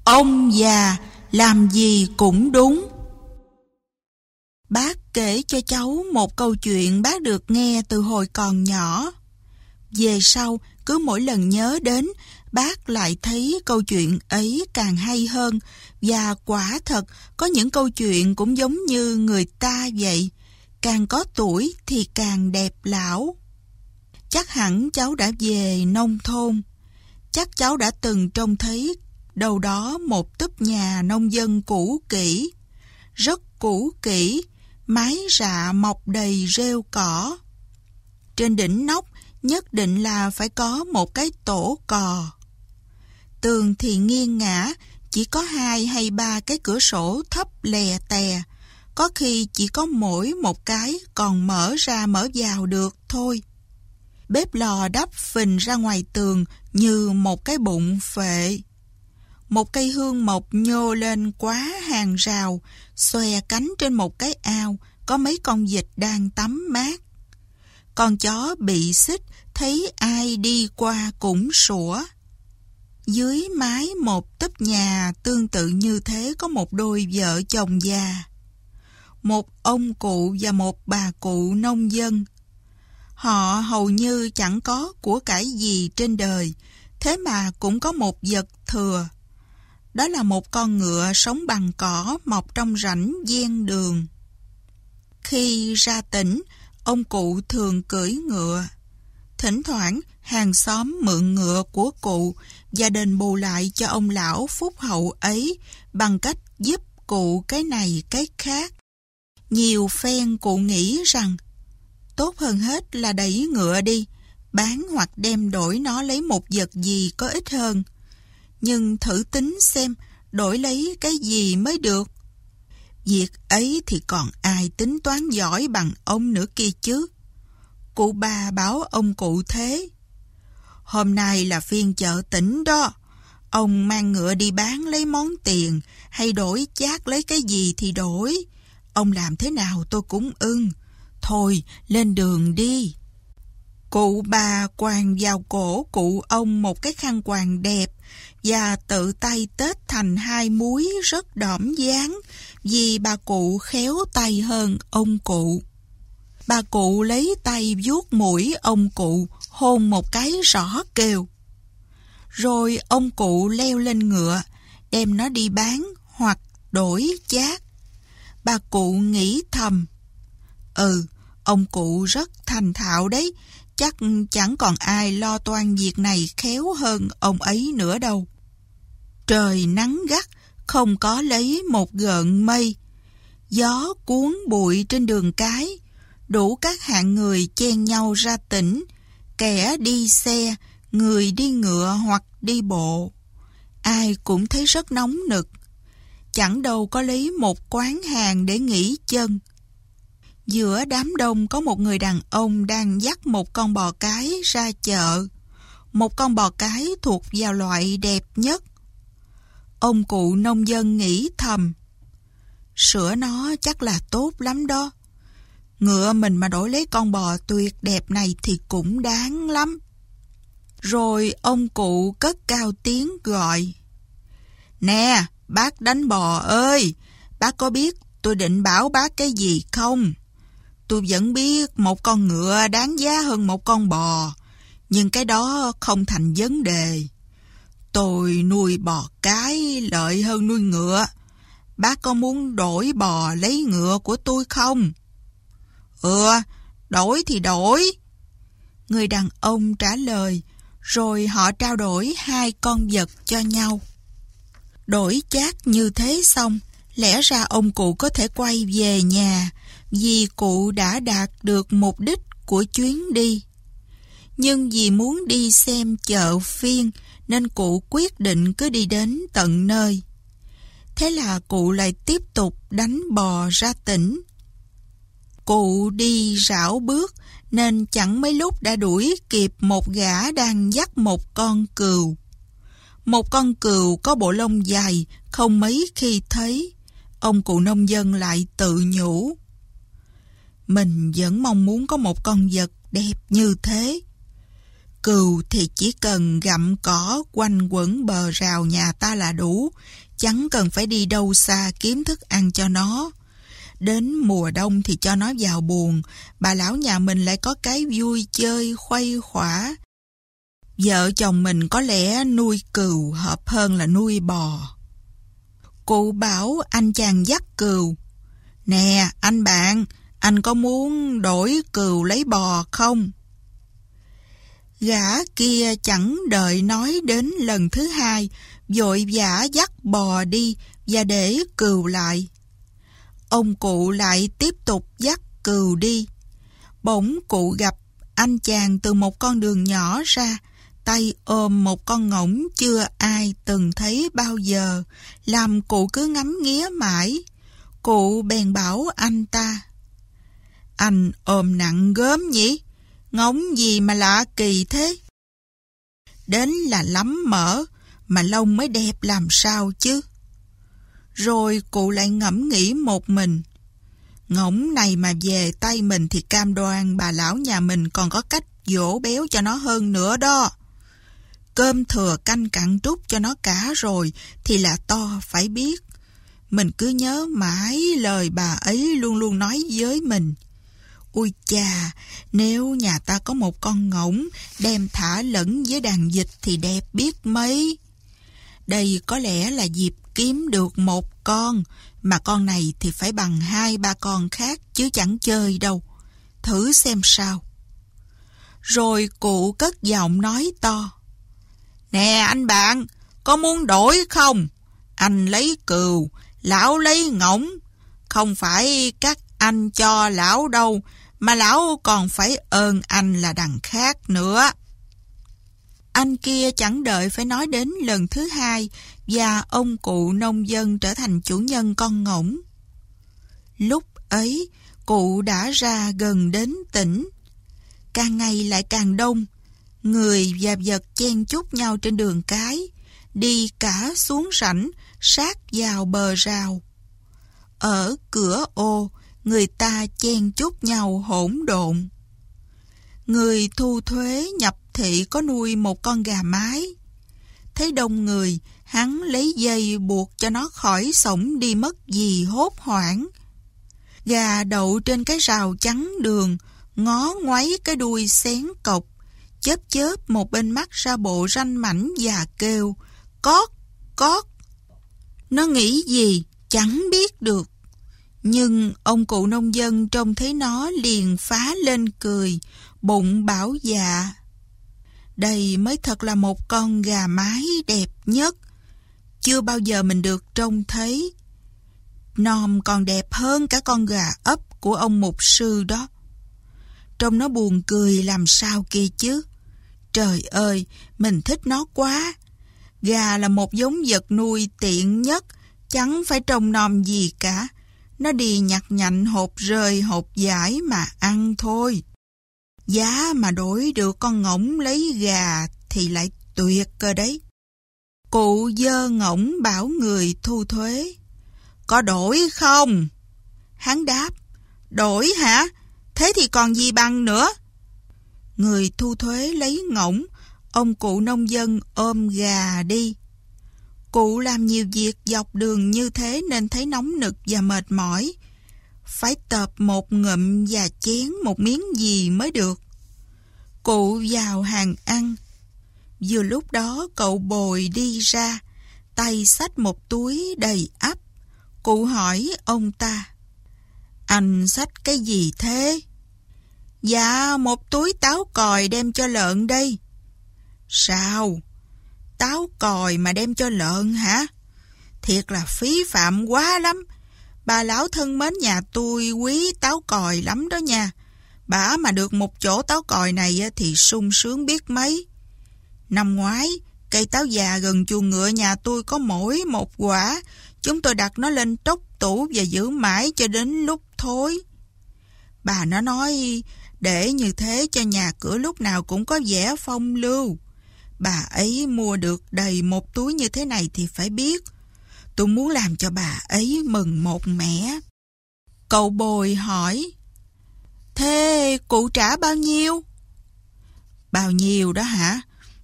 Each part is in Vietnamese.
Ông già làm gì cũng đúng. Bác kể cho cháu một câu chuyện bác được nghe từ hồi còn nhỏ. Về sau, cứ mỗi lần nhớ đến, bác lại thấy câu chuyện ấy càng hay hơn. Và quả thật, có những câu chuyện cũng giống như người ta vậy. Càng có tuổi thì càng đẹp lão. Chắc hẳn cháu đã về nông thôn. Chắc cháu đã từng trông thấy đâu đó một túp nhà nông dân cũ kỹ. Rất cũ kỹ, mái rạ mọc đầy rêu cỏ. Trên đỉnh nóc nhất định là phải có một cái tổ cò. Tường thì nghiêng ngả, chỉ có 2 hay 3 cái cửa sổ thấp lè tè. Có khi chỉ có mỗi một cái còn mở ra mở vào được thôi. Bếp lò đắp phình ra ngoài tường như một cái bụng phệ. Một cây hương mộc nhô lên quá hàng rào, xòe cánh trên một cái ao, có mấy con vịt đang tắm mát. Con chó bị xích, thấy ai đi qua cũng sủa. Dưới mái một túp nhà tương tự như thế có một đôi vợ chồng già. Một ông cụ và một bà cụ nông dân. Họ hầu như chẳng có của cải gì trên đời, thế mà cũng có một vật thừa. Đó là một con ngựa sống bằng cỏ mọc trong rãnh ven đường. Khi ra tỉnh, ông cụ thường cưỡi ngựa. Thỉnh thoảng, hàng xóm mượn ngựa của cụ và đền bù lại cho ông lão phúc hậu ấy bằng cách giúp cụ cái này cái khác. Nhiều phen cụ nghĩ rằng tốt hơn hết là đẩy ngựa đi, bán hoặc đem đổi nó lấy một vật gì có ích hơn. Nhưng thử tính xem, đổi lấy cái gì mới được. Việc ấy thì còn ai tính toán giỏi bằng ông nữa kia chứ. Cụ bà bảo ông cụ thế. Hôm nay là phiên chợ tỉnh đó. Ông mang ngựa đi bán lấy món tiền, hay đổi chác lấy cái gì thì đổi. Ông làm thế nào tôi cũng ưng. Thôi, lên đường đi. Cụ bà quàng vào cổ cụ ông một cái khăn quàng đẹp và tự tay tết thành 2 múi rất đỏm dáng, vì bà cụ khéo tay hơn ông cụ. Bà cụ lấy tay vuốt mũi ông cụ, hôn một cái rõ kêu. Rồi ông cụ leo lên ngựa, đem nó đi bán hoặc đổi chác. Bà cụ nghĩ thầm, ông cụ rất thành thạo đấy, chắc chẳng còn ai lo toan việc này khéo hơn ông ấy nữa đâu. Trời nắng gắt, không có lấy một gợn mây. Gió cuốn bụi trên đường cái, đủ các hạng người chen nhau ra tỉnh, kẻ đi xe, người đi ngựa hoặc đi bộ. Ai cũng thấy rất nóng nực, chẳng đâu có lấy một quán hàng để nghỉ chân. Giữa đám đông có một người đàn ông đang dắt một con bò cái ra chợ. Một con bò cái thuộc vào loại đẹp nhất. Ông cụ nông dân nghĩ thầm, sữa nó chắc là tốt lắm đó. Ngựa mình mà đổi lấy con bò tuyệt đẹp này thì cũng đáng lắm. Rồi ông cụ cất cao tiếng gọi, nè, bác đánh bò ơi, bác có biết tôi định bảo bác cái gì không? Tôi vẫn biết một con ngựa đáng giá hơn một con bò, nhưng cái đó không thành vấn đề. Tôi nuôi bò cái lợi hơn nuôi ngựa. Bác có muốn đổi bò lấy ngựa của tôi không? Đổi thì đổi. Người đàn ông trả lời, rồi họ trao đổi 2 con vật cho nhau. Đổi chác như thế xong, lẽ ra ông cụ có thể quay về nhà, vì cụ đã đạt được mục đích của chuyến đi. Nhưng vì muốn đi xem chợ phiên, nên cụ quyết định cứ đi đến tận nơi. Thế là cụ lại tiếp tục đánh bò ra tỉnh. Cụ đi rảo bước, nên chẳng mấy lúc đã đuổi kịp một gã đang dắt một con cừu. Một con cừu có bộ lông dài, không mấy khi thấy. Ông cụ nông dân lại tự nhủ, mình vẫn mong muốn có một con vật đẹp như thế. Cừu thì chỉ cần gặm cỏ quanh quẩn bờ rào nhà ta là đủ, chẳng cần phải đi đâu xa kiếm thức ăn cho nó. Đến mùa đông thì cho nó vào buồng, bà lão nhà mình lại có cái vui chơi khuây khỏa. Vợ chồng mình có lẽ nuôi cừu hợp hơn là nuôi bò. Cụ bảo anh chàng dắt cừu: "Nè anh bạn, anh có muốn đổi cừu lấy bò không?" Gã kia chẳng đợi nói đến lần thứ hai, vội vã dắt bò đi và để cừu lại. Ông cụ lại tiếp tục dắt cừu đi. Bỗng cụ gặp anh chàng từ một con đường nhỏ ra, tay ôm một con ngỗng chưa ai từng thấy bao giờ, làm cụ cứ ngắm nghía mãi. Cụ bèn bảo anh ta: "Anh ôm nặng gớm nhỉ? Ngỗng gì mà lạ kỳ thế?" "Đến là lắm mỡ, mà lông mới đẹp làm sao chứ." Rồi cụ lại ngẫm nghĩ một mình: "Ngỗng này mà về tay mình thì cam đoan bà lão nhà mình còn có cách dỗ béo cho nó hơn nữa đó. Cơm thừa canh cặn trút cho nó cả rồi thì là to phải biết." Mình cứ nhớ mãi lời bà ấy luôn luôn nói với mình: "Ôi chà, nếu nhà ta có một con ngỗng đem thả lẫn với đàn vịt thì đẹp biết mấy." Đây có lẽ là dịp kiếm được một con, mà con này thì phải bằng 2-3 con khác chứ chẳng chơi đâu. Thử xem sao. Rồi cụ cất giọng nói to: "Nè anh bạn, có muốn đổi không? Anh lấy cừu, lão lấy ngỗng. Không phải các anh cho lão đâu, mà lão còn phải ơn anh là đằng khác nữa." Anh kia chẳng đợi phải nói đến lần thứ hai, và ông cụ nông dân trở thành chủ nhân con ngỗng. Lúc ấy, cụ đã ra gần đến tỉnh. Càng ngày lại càng đông, người và vật chen chúc nhau trên đường cái, đi cả xuống rãnh, sát vào bờ rào. Ở cửa ô, người ta chen chúc nhau hỗn độn. Người thu thuế nhập thị có nuôi một con gà mái. Thấy đông người, hắn lấy dây buộc cho nó khỏi xổng đi mất gì hốt hoảng. Gà đậu trên cái rào chắn đường, ngó ngoáy cái đuôi xén cọc, chớp chớp một bên mắt ra bộ ranh mảnh và kêu: "Cót, cót." Nó nghĩ gì chẳng biết được. Nhưng ông cụ nông dân trông thấy nó liền phá lên cười, bụng bảo dạ: "Đây mới thật là một con gà mái đẹp nhất. Chưa bao giờ mình được trông thấy. Nom còn đẹp hơn cả con gà ấp của ông mục sư đó." Trông nó buồn cười làm sao kia chứ. Trời ơi, mình thích nó quá. Gà là một giống vật nuôi tiện nhất, chẳng phải trông nom gì cả. Nó đi nhặt nhạnh hột rơi hột dải mà ăn thôi. Giá mà đổi được con ngỗng lấy gà thì lại tuyệt cơ đấy. Cụ giơ ngỗng bảo người thu thuế: "Có đổi không?" Hắn đáp: "Đổi hả? Thế thì còn gì bằng nữa." Người thu thuế lấy ngỗng, ông cụ nông dân ôm gà đi. Cụ làm nhiều việc dọc đường như thế nên thấy nóng nực và mệt mỏi. Phải tợp một ngụm và chén một miếng gì mới được. Cụ vào hàng ăn. Vừa lúc đó cậu Bồi đi ra, tay xách một túi đầy ắp. Cụ hỏi ông ta: "Anh xách cái gì thế?" "Dạ, một túi táo còi đem cho lợn đây." "Sao? Táo còi mà đem cho lợn hả? Thiệt là phí phạm quá lắm. Bà lão thân mến nhà tôi quý táo còi lắm đó nha. Bả mà được một chỗ táo còi này thì sung sướng biết mấy. Năm ngoái, cây táo già gần chuồng ngựa nhà tôi có mỗi một quả. Chúng tôi đặt nó lên tróc tủ và giữ mãi cho đến lúc thối. Bà nó nói để như thế cho nhà cửa lúc nào cũng có vẻ phong lưu. Bà ấy mua được đầy một túi như thế này thì phải biết. Tôi muốn làm cho bà ấy mừng một mẻ." Cậu Bồi hỏi: "Thế cụ trả bao nhiêu?" Bao nhiêu đó hả?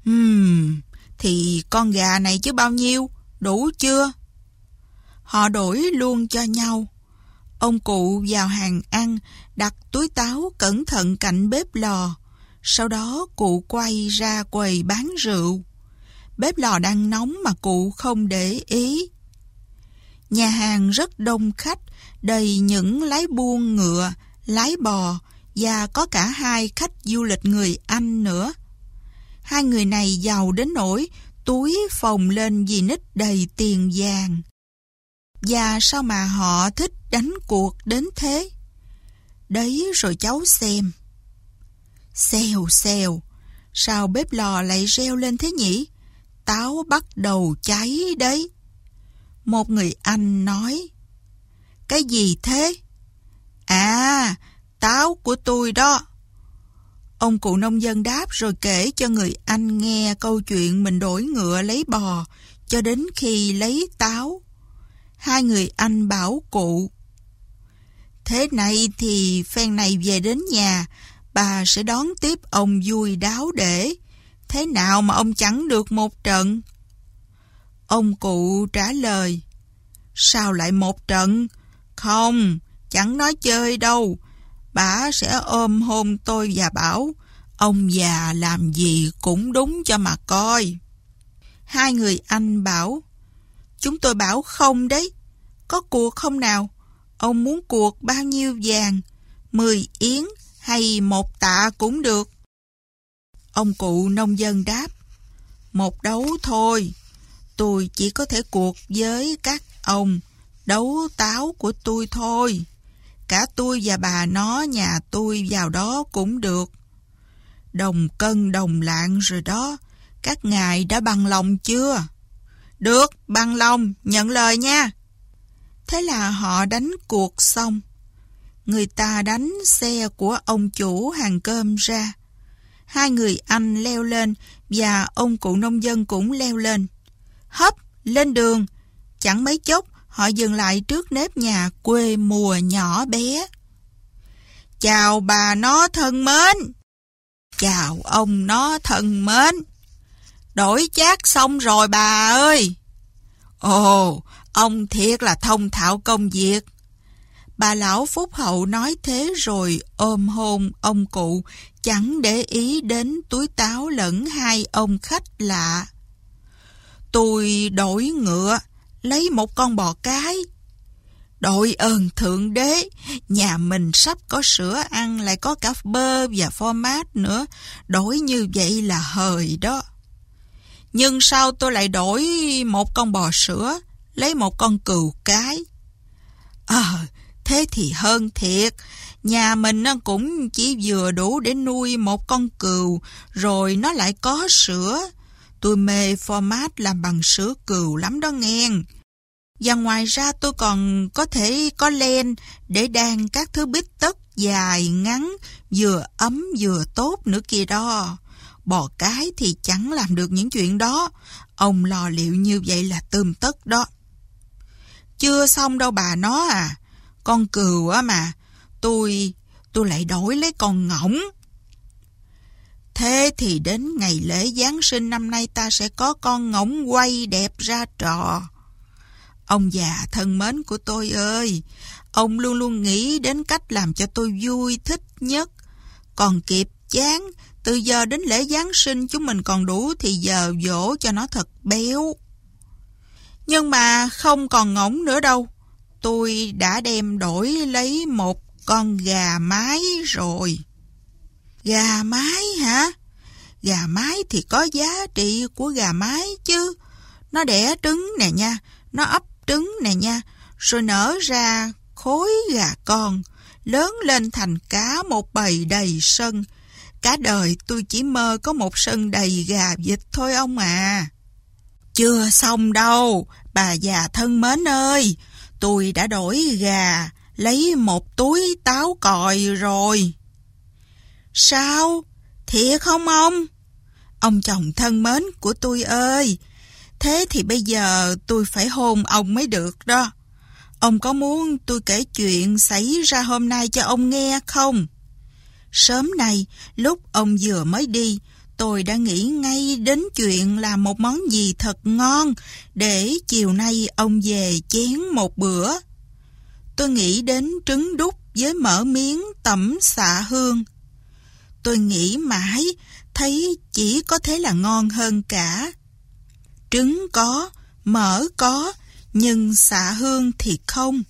Thì con gà này chứ bao nhiêu? Đủ chưa? Họ đổi luôn cho nhau. Ông cụ vào hàng ăn, đặt túi táo cẩn thận cạnh bếp lò. Sau đó cụ quay ra quầy bán rượu. Bếp lò đang nóng mà cụ không để ý. Nhà hàng rất đông khách, đầy những lái buôn ngựa, lái bò và có cả 2 khách du lịch người Anh nữa. 2 người này giàu đến nỗi túi phồng lên vì nít đầy tiền vàng. Và sao mà họ thích đánh cuộc đến thế? Đấy rồi cháu xem. Xèo xèo, sao bếp lò lại reo lên thế nhỉ? Táo bắt đầu cháy đấy. Một người Anh nói. Cái gì thế? À, táo của tôi đó. Ông cụ nông dân đáp rồi kể cho người Anh nghe câu chuyện mình đổi ngựa lấy bò cho đến khi lấy táo. 2 người Anh bảo cụ. Thế này thì phen này về đến nhà, bà sẽ đón tiếp ông vui đáo để. Thế nào mà ông chẳng được một trận? Ông cụ trả lời. Sao lại một trận? Không, chẳng nói chơi đâu. Bà sẽ ôm hôn tôi và bảo, ông già làm gì cũng đúng cho mà coi. 2 người Anh bảo, chúng tôi bảo không đấy. Có cuộc không nào? Ông muốn cuộc bao nhiêu vàng? 10 yến hay 1 tạ cũng được. Ông cụ nông dân đáp, 1 đấu thôi. Tôi chỉ có thể cuộc với các ông. Đấu táo của tôi thôi. Cả tôi và bà nó nhà tôi vào đó cũng được. Đồng cân đồng lạng rồi đó. Các ngài đã bằng lòng chưa? Được, bằng lòng, nhận lời nha. Thế là họ đánh cuộc xong. Người ta đánh xe của ông chủ hàng cơm ra. 2 người Anh leo lên và ông cụ nông dân cũng leo lên. Hấp, lên đường. Chẳng mấy chốc họ dừng lại trước nếp nhà quê mùa nhỏ bé. Chào bà nó thân mến. Chào ông nó thân mến. Đổi chác xong rồi bà ơi. Ồ, ông thiệt là thông thạo công việc. Bà lão phúc hậu nói thế rồi ôm hôn ông cụ, chẳng để ý đến túi táo lẫn 2 ông khách lạ. Tôi đổi ngựa, lấy 1 con bò cái. Đội ơn Thượng Đế, nhà mình sắp có sữa ăn, lại có cả bơ và format nữa. Đổi như vậy là hời đó. Nhưng sao tôi lại đổi 1 con bò sữa, lấy 1 con cừu cái? Thế thì hơn thiệt. Nhà mình cũng chỉ vừa đủ để nuôi 1 con cừu, rồi nó lại có sữa. Tôi mê format làm bằng sữa cừu lắm đó nghe. Và ngoài ra tôi còn có thể có len để đan các thứ bít tất dài, ngắn, vừa ấm vừa tốt nữa kia đó. Bò cái thì chẳng làm được những chuyện đó. Ông lo liệu như vậy là tươm tất đó. Chưa xong đâu bà nó à. Con cừu á mà, tôi lại đổi lấy con ngỗng. Thế thì đến ngày lễ Giáng sinh năm nay ta sẽ có con ngỗng quay đẹp ra trò. Ông già thân mến của tôi ơi, ông luôn luôn nghĩ đến cách làm cho tôi vui thích nhất. Còn kịp chán, từ giờ đến lễ Giáng sinh chúng mình còn đủ thì giờ dỗ cho nó thật béo. Nhưng mà không còn ngỗng nữa đâu. Tôi đã đem đổi lấy 1 con gà mái rồi. Gà mái hả? Gà mái thì có giá trị của gà mái chứ. Nó đẻ trứng nè nha, nó ấp trứng nè nha, rồi nở ra khối gà con, lớn lên thành cả một bầy đầy sân. Cả đời tôi chỉ mơ có một sân đầy gà vịt thôi ông à. Chưa xong đâu, bà già thân mến ơi. Tôi đã đổi gà, lấy 1 túi táo còi rồi. Sao? Thiệt không ông? Ông chồng thân mến của tôi ơi, thế thì bây giờ tôi phải hôn ông mới được đó. Ông có muốn tôi kể chuyện xảy ra hôm nay cho ông nghe không? Sớm nay, lúc ông vừa mới đi, tôi đã nghĩ ngay đến chuyện làm một món gì thật ngon để chiều nay ông về chén một bữa. Tôi nghĩ đến trứng đút với mỡ miếng tẩm xạ hương. Tôi nghĩ mãi, thấy chỉ có thế là ngon hơn cả. Trứng có, mỡ có, nhưng xạ hương thì không.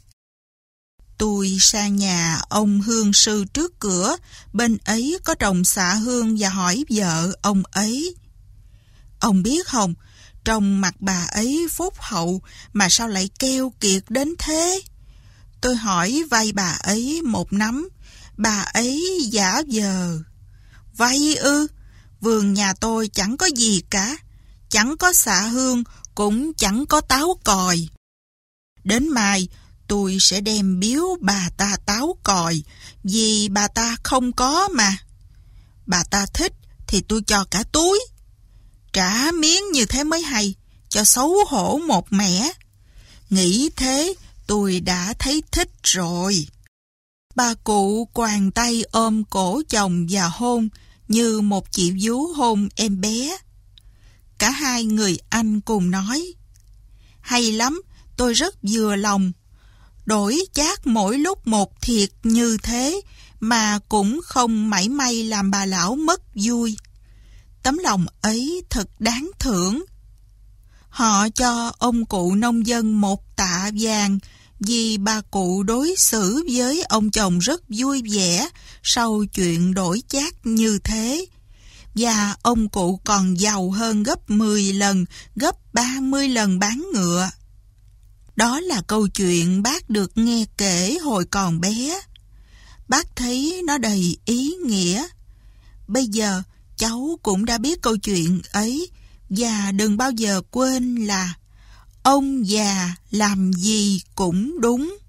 Tôi sang nhà ông hương sư trước cửa, bên ấy có trồng xạ hương và hỏi vợ ông ấy. Ông biết không, trong mặt bà ấy phúc hậu mà sao lại keo kiệt đến thế? Tôi hỏi vay bà ấy một nắm, bà ấy giả vờ. Vay ư? Vườn nhà tôi chẳng có gì cả, chẳng có xạ hương, cũng chẳng có táo còi. Đến mai tôi sẽ đem biếu bà ta táo còi, vì bà ta không có mà. Bà ta thích thì tôi cho cả túi. Trả miếng như thế mới hay, cho xấu hổ một mẻ. Nghĩ thế tôi đã thấy thích rồi. Bà cụ quàng tay ôm cổ chồng và hôn, như một chị vú hôn em bé. Cả hai người anh cùng nói: hay lắm, tôi rất vừa lòng. Đổi chác mỗi lúc một thiệt như thế mà cũng không mảy may làm bà lão mất vui. Tấm lòng ấy thật đáng thưởng. Họ cho ông cụ nông dân 1 tạ vàng vì bà cụ đối xử với ông chồng rất vui vẻ sau chuyện đổi chác như thế. Và ông cụ còn giàu hơn gấp 10 lần, gấp 30 lần bán ngựa. Đó là câu chuyện bác được nghe kể hồi còn bé. Bác thấy nó đầy ý nghĩa. Bây giờ cháu cũng đã biết câu chuyện ấy, và đừng bao giờ quên là ông già làm gì cũng đúng.